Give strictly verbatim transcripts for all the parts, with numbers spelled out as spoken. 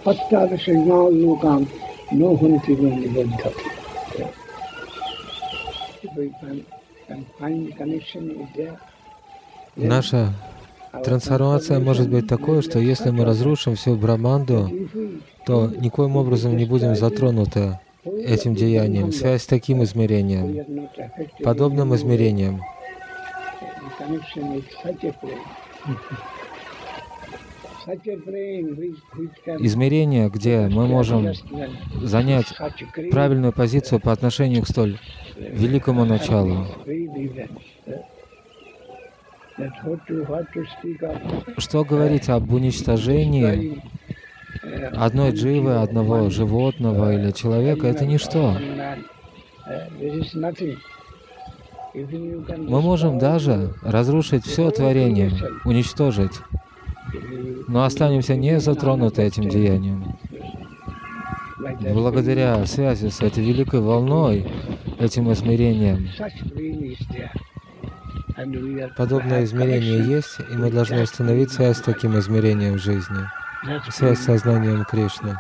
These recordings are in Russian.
Наша трансформация может быть такой, что если мы разрушим всю Брахманду, то никоим образом не будем затронуты этим деянием. Связь с таким измерением, подобным измерением. Измерение, где мы можем занять правильную позицию по отношению к столь великому началу. Что говорить об уничтожении одной дживы, одного животного или человека, это ничто. Мы можем даже разрушить все творение, уничтожить, но останемся не затронуты этим деянием. Благодаря связи с этой великой волной, этим измерением, подобное измерение есть, и мы должны установить связь с таким измерением в жизни, связь с сознанием Кришны.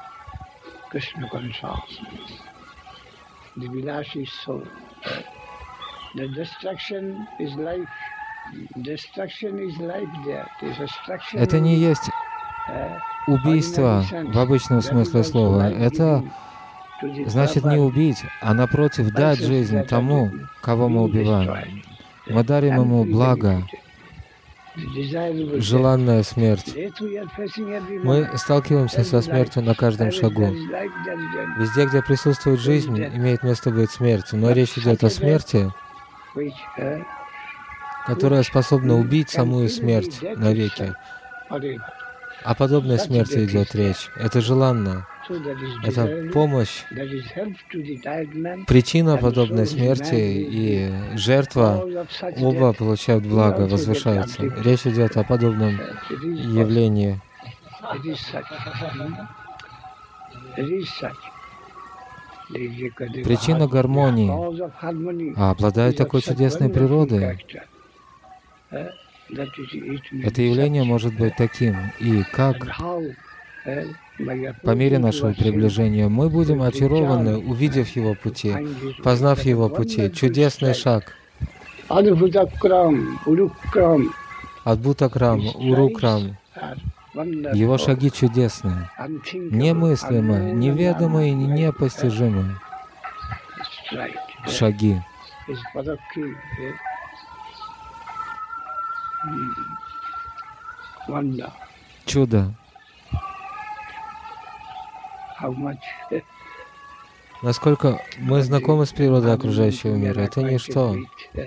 Это не есть убийство в обычном смысле слова. Это значит не убить, а напротив дать жизнь тому, кого мы убиваем. Мы дарим ему благо, желанная смерть. Мы сталкиваемся со смертью на каждом шагу. Везде, где присутствует жизнь, имеет место быть смерть. Но речь идет о смерти, которая способна убить самую смерть навеки. О подобной смерти идет речь. Это желанно. Это помощь, причина подобной смерти и жертва оба получают благо, возвышаются. Речь идет о подобном явлении. Причина гармонии, а обладает такой чудесной природой. Это явление может быть таким, и как по мере нашего приближения мы будем очарованы, увидев его пути, познав его пути. Чудесный шаг. Адбутакрам, Урукрам. Его шаги чудесные, немыслимые, неведомые и непостижимые шаги. Чудо. Насколько мы знакомы с природой окружающего мира, это ничто.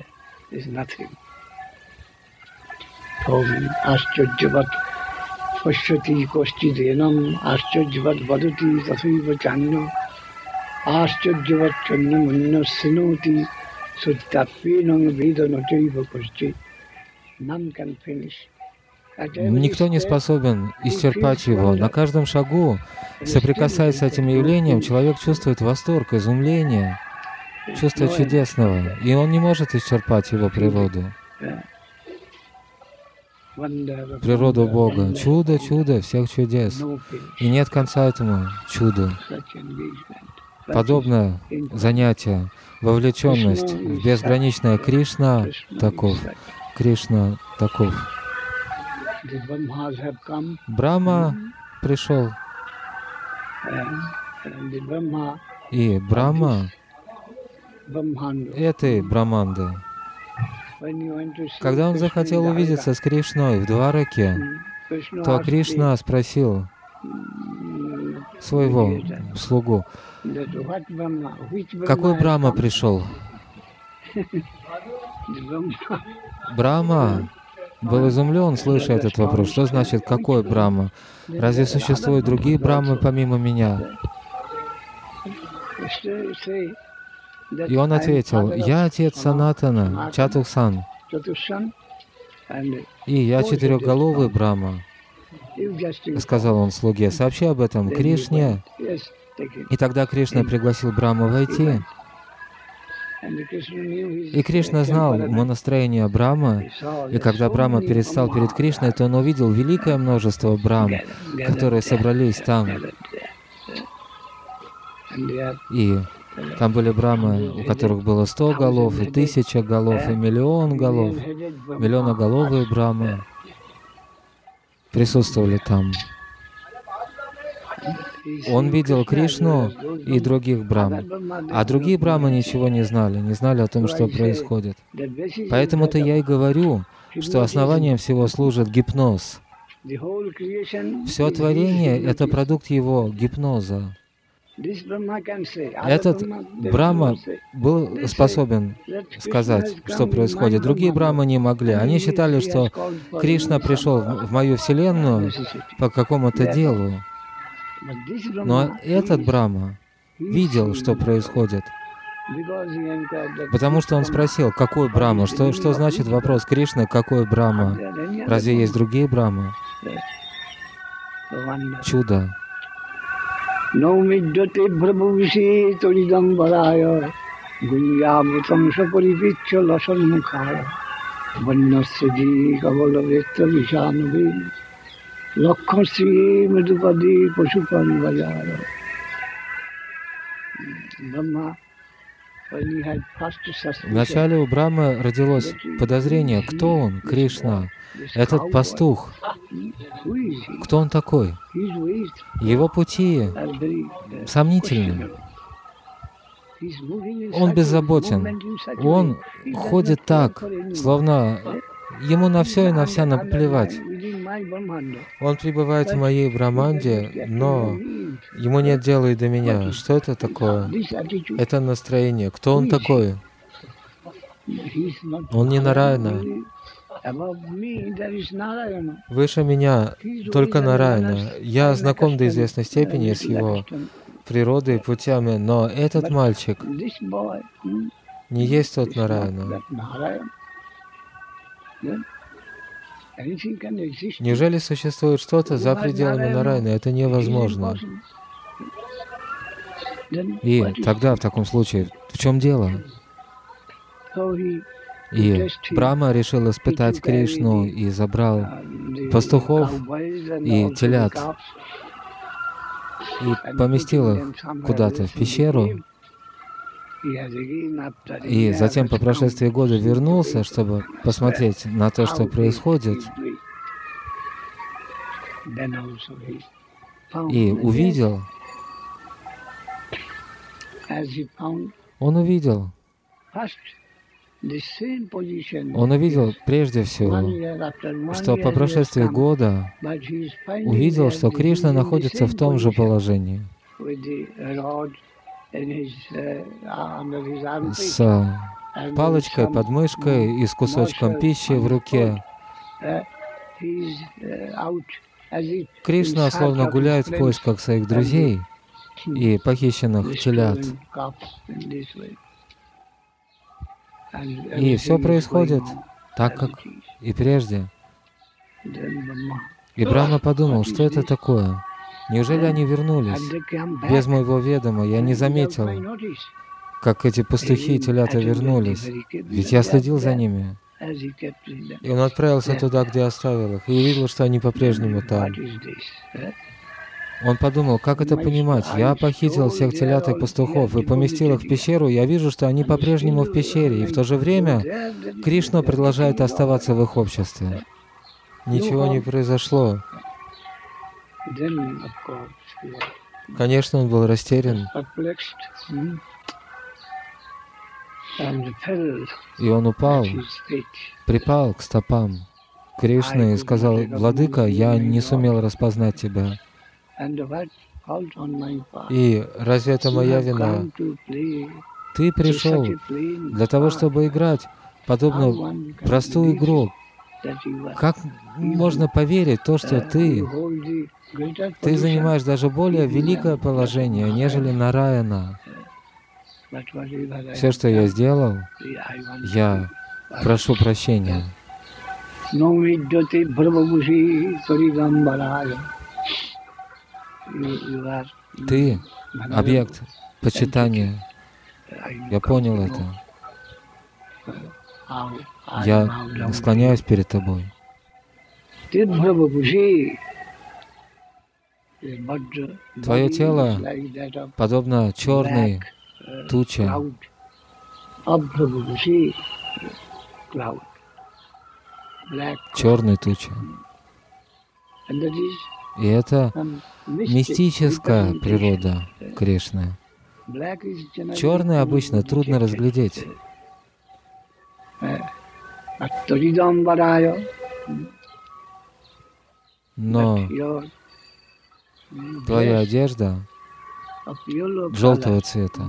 Никто не способен исчерпать его. На каждом шагу, соприкасаясь с этим явлением, человек чувствует восторг, изумление, чувство чудесного, и он не может исчерпать его природу. Природу Бога. Чудо, чудо всех чудес. И нет конца этому чуду. Подобное занятие, вовлеченность в безграничное Кришна таков. Кришна таков. Брахма пришел. И Брахма этой Брахманды, когда он захотел увидеться с Кришной в Двараке, то Кришна спросил своего слугу: какой Брахма пришел? Брахма был изумлен, слыша этот вопрос. Что значит «какой Брахма»? Разве существуют другие Брахмы помимо меня? И он ответил: я отец Санатана, Чатуксан, и я четырехголовый Брахма. Сказал он слуге: сообщи об этом Кришне. И тогда Кришна пригласил Брахму войти. И Кришна знал умонастроение Брахмы, и когда Брахма предстал перед Кришной, то он увидел великое множество Брахм, которые собрались там. И там были Брахмы, у которых было сто голов, и тысяча голов, и миллион голов, миллионоголовые Брахмы присутствовали там. Он видел Кришну и других Брахм, а другие Брахмы ничего не знали, не знали о том, что происходит. Поэтому-то я и говорю, что основанием всего служит гипноз. Все творение — это продукт его гипноза. Этот Брахма был способен сказать, что происходит. Другие Брахмы не могли. Они считали, что Кришна пришел в мою Вселенную по какому-то делу. Но этот Брахма видел, что происходит. Потому что он спросил, какой Брахма? Что, что значит вопрос Кришны, какой Брахма? Разве есть другие Брахмы? Чудо. Наумиддоте брабхувиши торидамбарая гуньябутам шапарипичча ласанмукхая ваннасади кавалавретта вишануви лакхасри мадупади пашупан ваяра. Вначале у Брахмы родилось подозрение, кто он, Кришна, этот пастух. Кто он такой? Его пути сомнительны. Он беззаботен. Он ходит так, словно ему на все и на вся наплевать. Он пребывает в моей Брахманде, но ему нет дела и до меня. Что это такое? Это настроение. Кто он такой? Он не Нараяна. Выше меня только Нараяна. Я знаком до известной степени с его природой и путями, но этот мальчик не есть тот Нараяна. Неужели существует что-то за пределами Нараяны? Это невозможно. И тогда, в таком случае, в чем дело? И Брахма решил испытать Кришну и забрал пастухов и телят и поместил их куда-то в пещеру. И затем по прошествии года вернулся, чтобы посмотреть на то, что происходит. И увидел, он увидел, он увидел прежде всего, что по прошествии года увидел, что Кришна находится в том же положении, с палочкой под мышкой и с кусочком пищи в руке. Кришна словно гуляет в поисках своих друзей и похищенных телят. И все происходит так, как и прежде. И Брахма подумал, что это такое? Неужели они вернулись? Без моего ведома я не заметил, как эти пастухи и телята вернулись. Ведь я следил за ними. И он отправился туда, где оставил их, и увидел, что они по-прежнему там. Он подумал, как это понимать? Я похитил всех телят и пастухов и поместил их в пещеру, я вижу, что они по-прежнему в пещере, и в то же время Кришна продолжает оставаться в их обществе. Ничего не произошло. Конечно, он был растерян. И он упал, припал к стопам Кришны и сказал: «Владыка, я не сумел распознать тебя. И разве это моя вина? Ты пришел для того, чтобы играть подобную простую игру. Как можно поверить в то, что ты, ты занимаешь даже более великое положение, нежели Нараяна? Все, что я сделал, я прошу прощения». Ты — объект почитания. Я понял это. Я склоняюсь перед тобой. Твое тело подобно черной туче, черной туче. И это мистическая природа Кришны. Черное обычно трудно разглядеть. Но твоя одежда желтого цвета.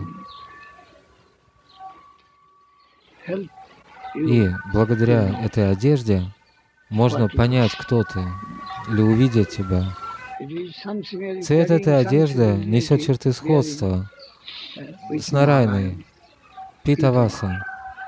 И благодаря этой одежде можно понять, кто ты, или увидеть тебя. Цвет этой одежды несет черты сходства с Нарайной, Питаваса.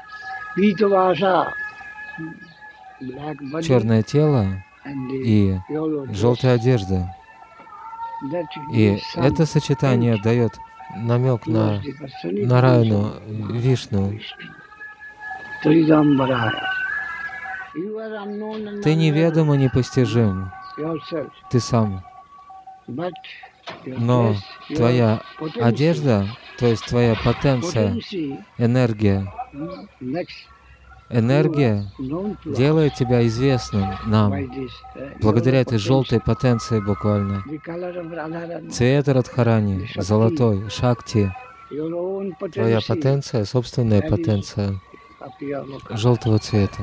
Черное тело и желтая одежда. И это сочетание дает намек на Нарайну, Вишну. Ты неведом и непостижим, ты сам. Но твоя одежда, то есть твоя потенция, энергия, энергия делает тебя известным нам, благодаря этой желтой потенции буквально. Цвет Радхарани, золотой, Шакти, твоя потенция, собственная потенция желтого цвета.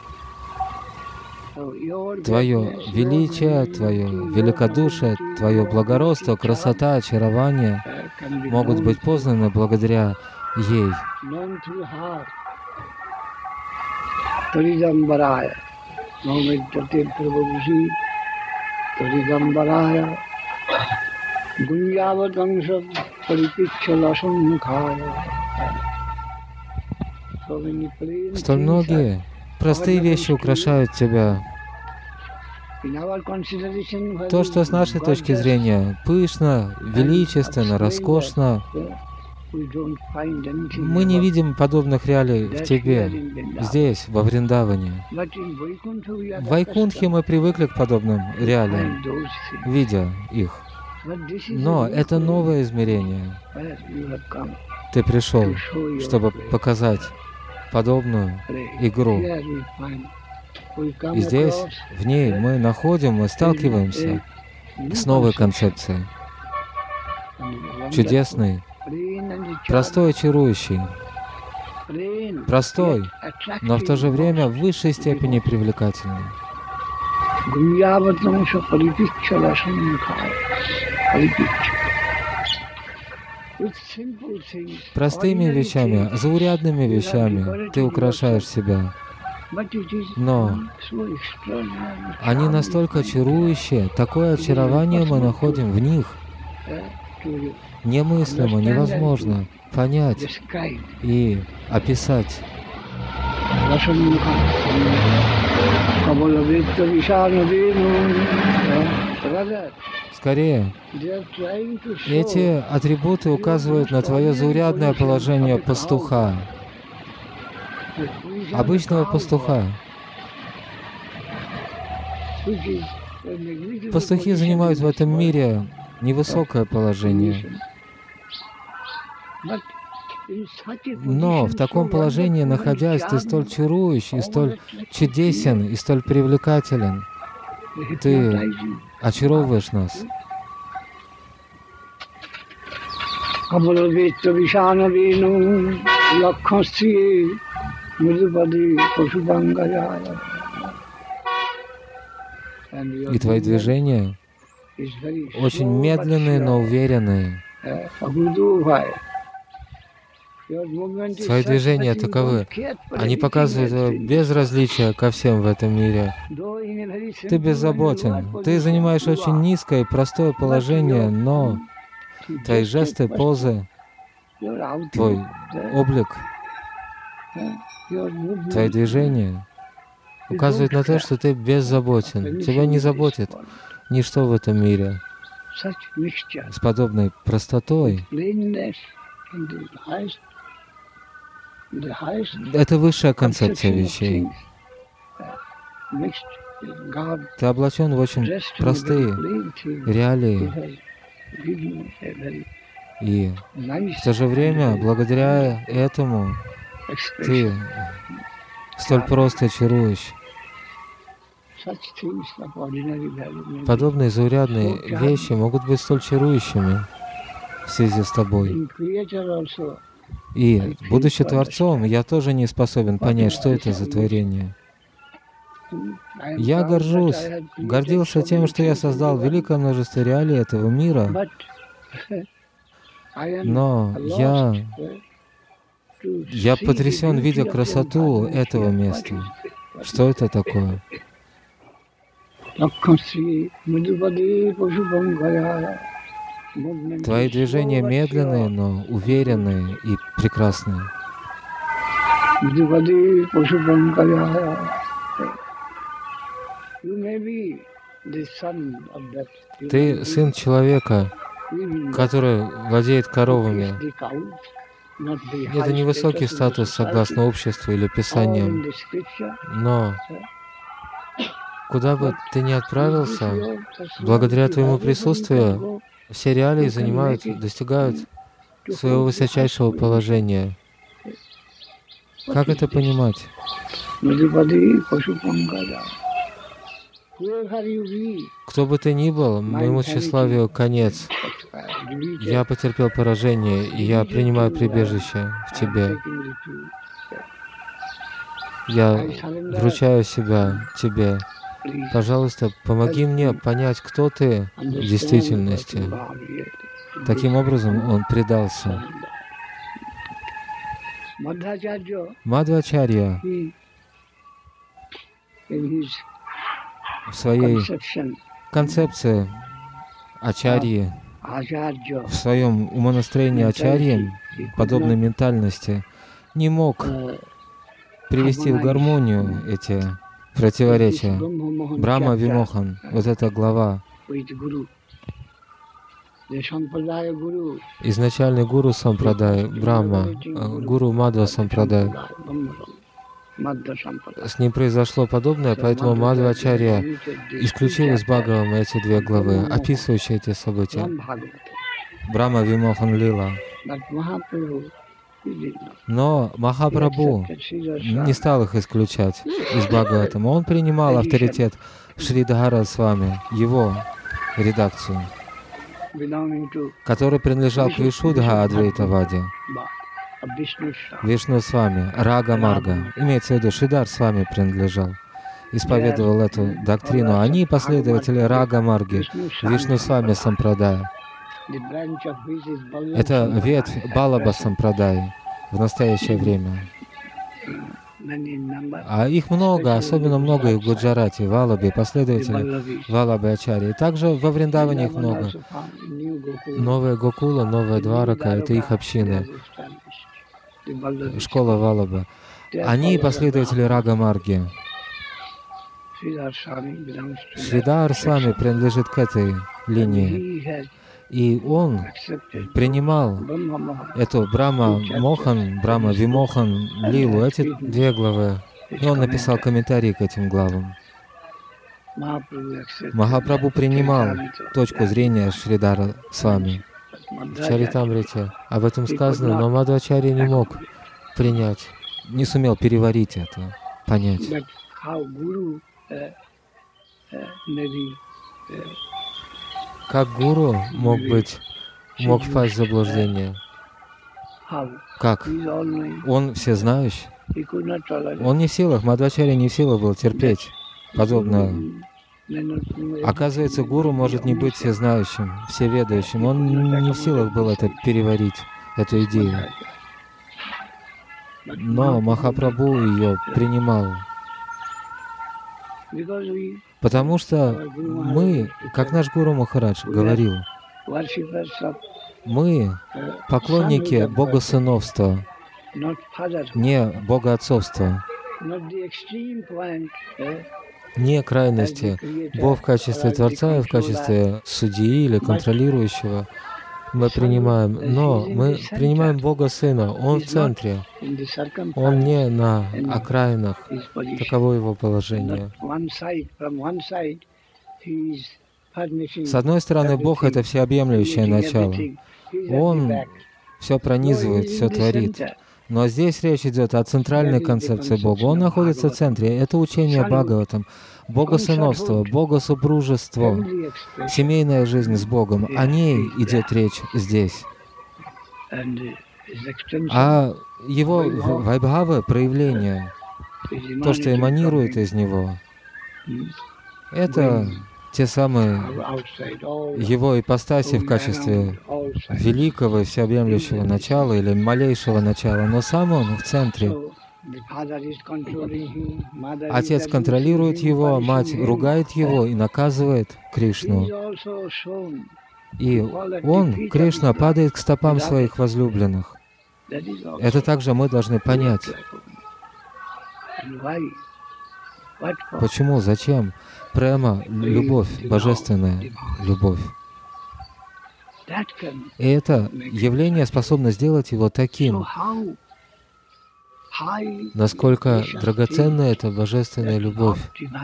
Твое величие, твое великодушие, твое благородство, красота, очарование могут быть познаны благодаря ей. Столь многие простые вещи украшают тебя. То, что с нашей точки зрения пышно, величественно, роскошно, мы не видим подобных реалий в тебе, здесь, во Вриндаване. В Вайкунтхе мы привыкли к подобным реалиям, видя их. Но это новое измерение. Ты пришел, чтобы показать подобную игру. И здесь, в ней, мы находим и сталкиваемся с новой концепцией. Чудесный, простой, очарующий. Простой, но в то же время в высшей степени привлекательный. Простыми вещами, заурядными вещами ты украшаешь себя. Но они настолько чарующие, такое очарование мы находим в них. Немыслимо, невозможно понять и описать. Скорее, эти атрибуты указывают на твое заурядное положение пастуха, обычного пастуха. Пастухи занимают в этом мире невысокое положение. Но в таком положении, находясь, ты столь чарующий, и столь чудесен, и столь привлекателен. Ты очаровываешь нас. И твои движения очень медленные, но уверенные. Твои движения таковы. Они показывают безразличие ко всем в этом мире. Ты беззаботен. Ты занимаешь очень низкое и простое положение, но твои жесты, позы, твой облик, твои движения указывают на то, что ты беззаботен. Тебя не заботит ничто в этом мире. С подобной простотой Это высшая концепция вещей. Ты облачен в очень простые реалии. И в то же время, благодаря этому, ты столь просто чаруешь. Подобные заурядные вещи могут быть столь чарующими в связи с тобой. И, будучи Творцом, я тоже не способен понять, что это за творение. Я горжусь, гордился тем, что я создал великое множество реалий этого мира, но я, я потрясен, видя красоту этого места. Что это такое? Твои движения медленные, но уверенные и прекрасные. Ты сын человека, который владеет коровами. Это не высокий статус согласно обществу или Писаниям, но куда бы ты ни отправился, благодаря твоему присутствию все реалии занимают, достигают своего высочайшего положения. Как это понимать? Кто бы ты ни был, моему тщеславию конец. Я потерпел поражение, и я принимаю прибежище в Тебе. Я вручаю себя Тебе. Пожалуйста, помоги мне понять, кто Ты в действительности. Таким образом, он предался. Мадхвачарья в своей концепции ачарьи, в своем умонастроении ачарьи, подобной ментальности, не мог привести в гармонию эти противоречия. Брахма Вимохан, вот эта глава. Изначальный гуру Сампрадай, Брахма, гуру Мадхва Сампрадай. С ним произошло подобное, поэтому Мадхвачарья исключил из Бхагавама эти две главы, описывающие эти события. Брахма Вимохан Лила. Но Махапрабху не стал их исключать из Бхагаватама. Он принимал авторитет Шридхара Свами, его редакцию, который принадлежал к Вишудха Адвайтаваде, Вишну Свами, Рага Марга. Имеется в виду, Шридар Свами принадлежал, исповедовал эту доктрину. Они последователи Рага Марги, Вишну Свами Сампрадая. Это ветвь Балаба Сампрадай в настоящее время. А их много, особенно много их в Гуджарате, в Алабе, последователи Валабы Ачарьи. И также во Вриндаване их много. Новая Гокула, Новая Дварака — это их общины. Школа Валаба. Они последователи Рага Марги. Шридар Свами принадлежит к этой линии. И он принимал эту Брахма Мохан, Брахма Вимохан Лилу, эти две главы. И он написал комментарий к этим главам. Махапрабху принимал точку зрения Шридара Свами в Чаритамрите. Об этом сказано, но Мадхвачарья не мог принять, не сумел переварить это, понять. Как гуру мог быть, мог впасть в заблуждение? Как? Он всезнающий. Он не в силах, Мадхвачарья не в силах был терпеть подобное. Оказывается, гуру может не быть всезнающим, всеведающим. Он не в силах был это переварить, эту идею. Но Махапрабху ее принимал. Потому что мы, как наш Гуру Махарадж говорил, мы поклонники богосыновства, не богоотцовства, не крайности, Бог в качестве Творца и в качестве судьи или контролирующего. мы принимаем, но мы принимаем Бога Сына. Он в центре. Он не на окраинах. Таково его положение. С одной стороны, Бог — это всеобъемлющее начало. Он все пронизывает, все творит. Но здесь речь идет о центральной концепции Бога. Он находится в центре. Это учение Бхагаватам. Богосыновство, богосупружество, семейная жизнь с Богом. О ней идет речь здесь. А его вайбхавы, проявление, то, что эманирует из него, это те самые его ипостаси в качестве великого и всеобъемлющего начала или малейшего начала, но сам он в центре. Отец контролирует его, мать ругает его и наказывает Кришну. И он, Кришна, падает к стопам своих возлюбленных. Это также мы должны понять. Почему? Зачем? Према — любовь, божественная любовь. И это явление способно сделать его таким, насколько драгоценна эта божественная любовь,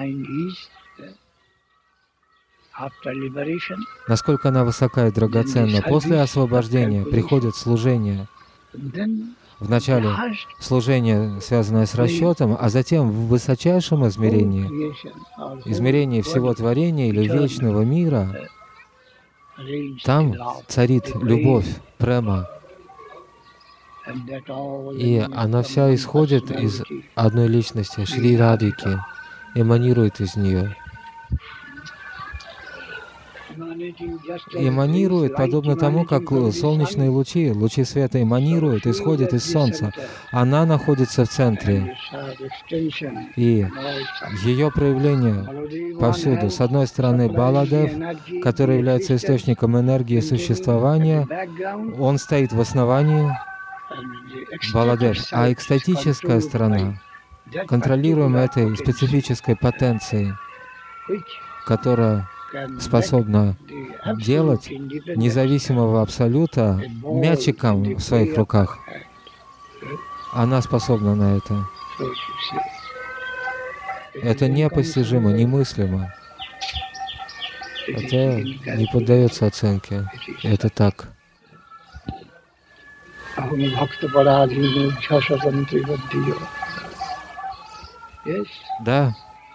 насколько она высока и драгоценна. После освобождения приходит служение. Вначале служение, связанное с расчетом, а затем в высочайшем измерении, измерении всего творения или вечного мира, там царит любовь, према. И она вся исходит из одной личности, Шри Радхики, эманирует из нее. Эманирует, подобно тому, как солнечные лучи, лучи света эманируют, исходят из Солнца. Она находится в центре. И ее проявление повсюду. С одной стороны, Баладев, который является источником энергии существования, он стоит в основании, Баладев, а экстатическая сторона, контролируемая этой специфической потенцией, которая способна делать независимого Абсолюта мячиком в своих руках. Она способна на это. Это непостижимо, немыслимо. Это не поддается оценке. Это так. Да.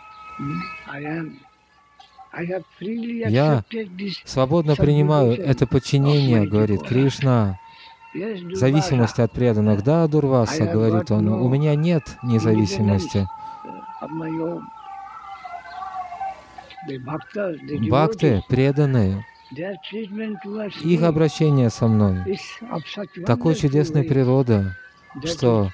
Я свободно принимаю это подчинение, говорит Кришна, в зависимости от преданных. Да, Дурваса, говорит он, у меня нет независимости. Бхакты, преданные, их обращение со мной такой чудесной природы, что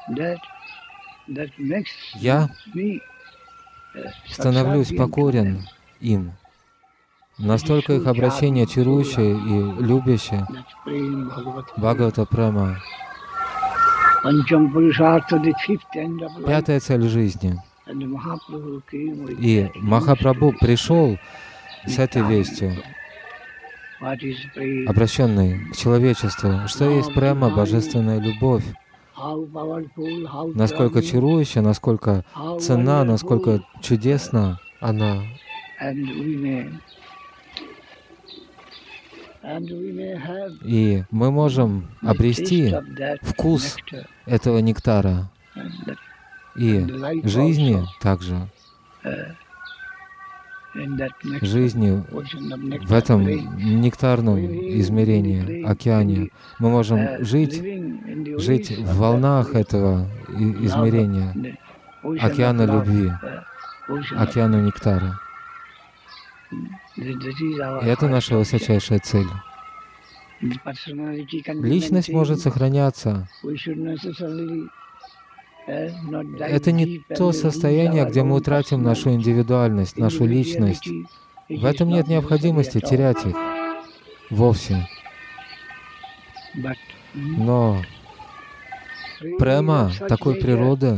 я становлюсь покорен им. Настолько их обращение чарующее и любящее. Бхагавата Према. Пятая цель жизни. И Махапрабху пришел с этой вестью, обращенной к человечеству, что есть према, божественная любовь. Насколько чарующая, насколько ценна, насколько чудесна она. И мы можем обрести вкус этого нектара и жизни также. Жизни в этом нектарном измерении, океане. Мы можем жить, жить в волнах этого измерения, океана любви, океана нектара. И это наша высочайшая цель. Личность может сохраняться. Это не то состояние, где мы утратим нашу индивидуальность, нашу личность. В этом нет необходимости терять их вовсе. Но према такой природы,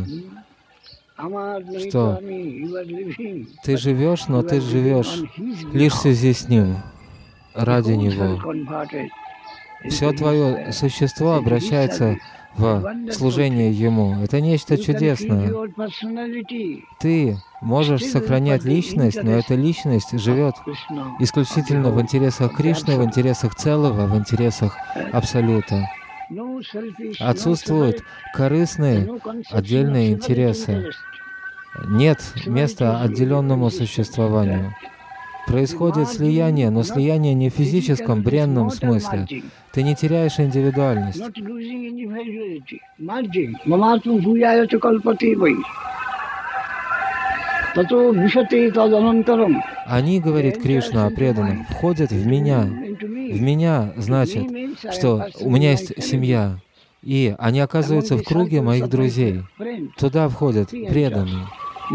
что ты живешь, но ты живешь лишь в связи с Ним, ради Него. все твое существо обращается в служение Ему. Это нечто чудесное. Ты можешь сохранять личность, но эта личность живет исключительно в интересах Кришны, в интересах целого, в интересах Абсолюта. Отсутствуют корыстные отдельные интересы. Нет места отделенному существованию. Происходит слияние, но слияние не в физическом, бренном смысле. Ты не теряешь индивидуальность. Они, говорит Кришна о преданных, входят в меня. В меня значит, что у меня есть семья, и они оказываются в круге моих друзей. Туда входят преданные.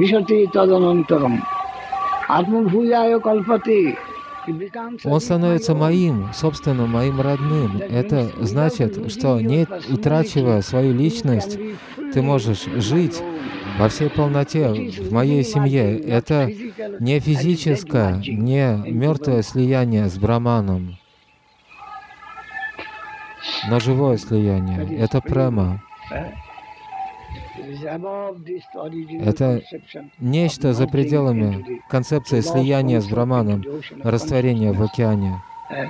Он становится моим, собственным, моим родным. Это значит, что, не утрачивая свою личность, ты можешь жить во всей полноте в моей семье. Это не физическое, не мертвое слияние с Браманом, но живое слияние. Это према. Это нечто за пределами концепции слияния с Браманом, растворения в океане.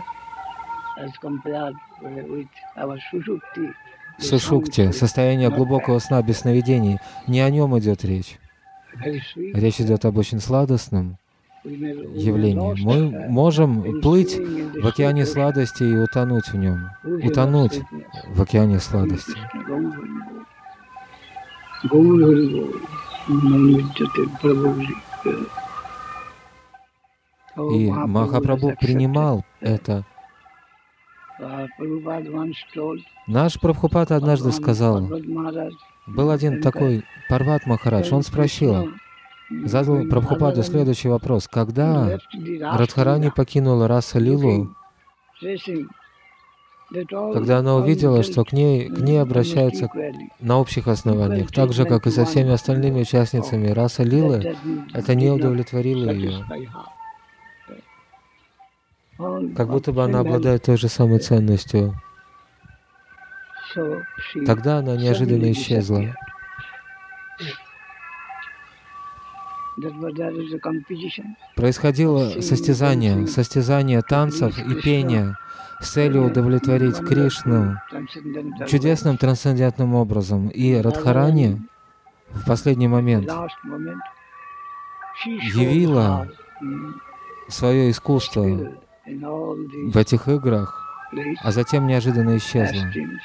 Сушукти, состояние глубокого сна без сновидений, не о нем идет речь. Речь идет об очень сладостном явлении. Мы можем плыть в океане сладости и утонуть в нем. Утонуть в океане сладости. И Махапрабху принимал это. Наш Прабхупад однажды сказал, был один такой Парват Махарадж, он спросил, задал Прабхупаду следующий вопрос. Когда Радхарани покинула Раса-лилу, когда она увидела, что к ней, к ней обращаются на общих основаниях, так же, как и со всеми остальными участницами Раса-лилы, это не удовлетворило ее. Как будто бы она обладает той же самой ценностью. Тогда она неожиданно исчезла. Происходило состязание, состязание танцев и пения с целью удовлетворить Кришну чудесным трансцендентным образом. И Радхарани в последний момент явила свое искусство в этих играх, а затем неожиданно исчезла.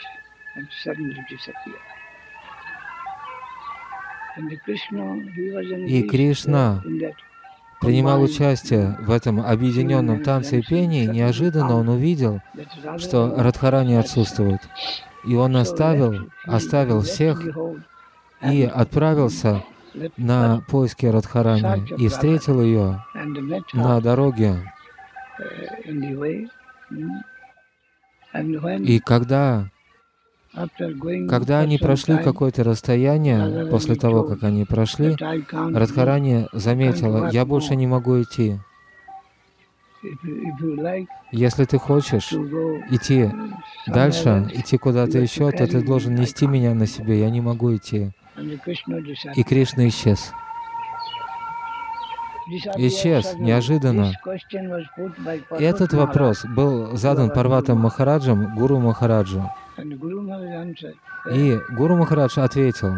И Кришна принимал участие в этом объединенном танце и пении. Неожиданно он увидел, что Радхарани отсутствует. И он оставил, оставил всех и отправился на поиски Радхарани и встретил ее на дороге. И когда, когда они прошли какое-то расстояние, после того, как они прошли, Радхарани заметила, я больше не могу идти. Если ты хочешь идти дальше, идти куда-то еще, то ты должен нести меня на себе, я не могу идти. И Кришна исчез. Исчез неожиданно. Этот вопрос был задан Парватом Махараджем Гуру Махараджу. И Гуру Махарадж ответил.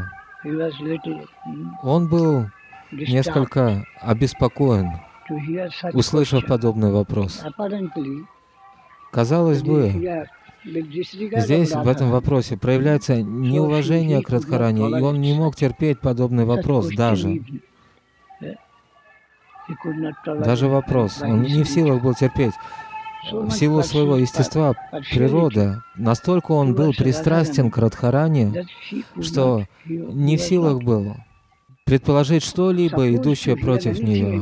Он был несколько обеспокоен, услышав подобный вопрос. Казалось бы, здесь, в этом вопросе, проявляется неуважение к Радхарани, и он не мог терпеть подобный вопрос даже. Даже вопрос. Он не в силах был терпеть. В силу своего естества, природы, настолько он был пристрастен к Радхарани, что не в силах был предположить что-либо, идущее против нее.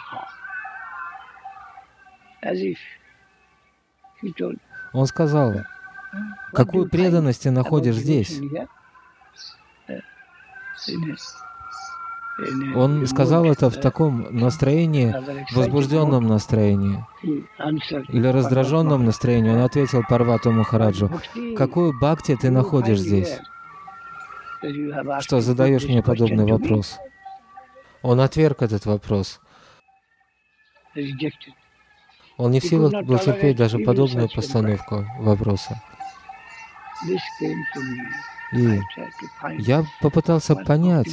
Он сказал, какую преданность ты находишь здесь? Он сказал это в таком настроении, возбужденном настроении или раздраженном настроении. Он ответил Парвату Махараджу: «Какую бхакти ты находишь здесь, что задаешь мне подобный вопрос?» Он отверг этот вопрос. Он не в силах был терпеть даже подобную постановку вопроса. И я попытался понять,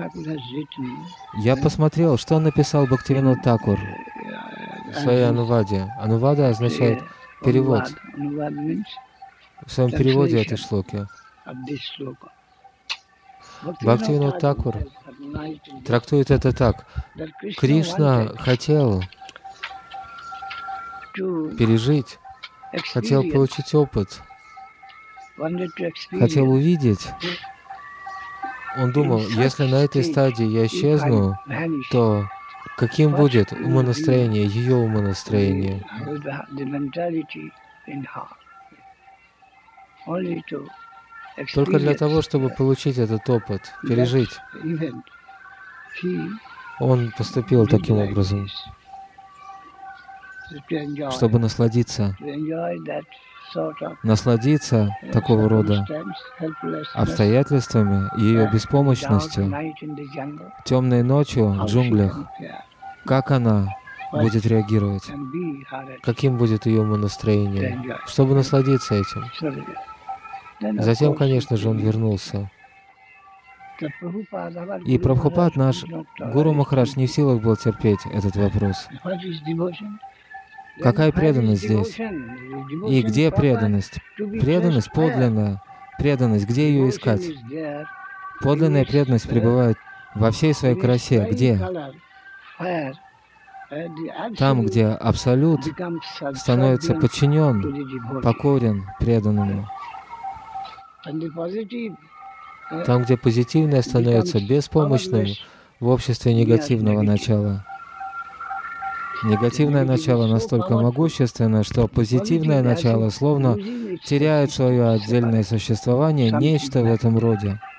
я посмотрел, что написал Бхактивинод Такур в своей ануваде. Анувада означает перевод. В своем переводе этой шлоки. Бхактивинод Такур трактует это так. Кришна хотел пережить, хотел получить опыт, хотел увидеть. Он думал, если на этой стадии я исчезну, то каким будет умонастроение, ее умонастроение? Только для того, чтобы получить этот опыт, пережить. Он поступил таким образом, чтобы насладиться, насладиться такого рода обстоятельствами, ее беспомощностью, темной ночью в джунглях, как она будет реагировать, каким будет ее умонастроение, чтобы насладиться этим. Затем, конечно же, он вернулся. И Прабхупад, наш Гуру Махарадж, не в силах был терпеть этот вопрос. Какая преданность здесь? И где преданность? Преданность подлинная. Преданность, где ее искать? Подлинная преданность пребывает во всей своей красе. Где? Там, где Абсолют становится подчинен, покорен преданному. Там, где позитивное становится беспомощным в обществе негативного начала. Негативное начало настолько могущественно, что позитивное начало словно теряет свое отдельное существование, нечто в этом роде.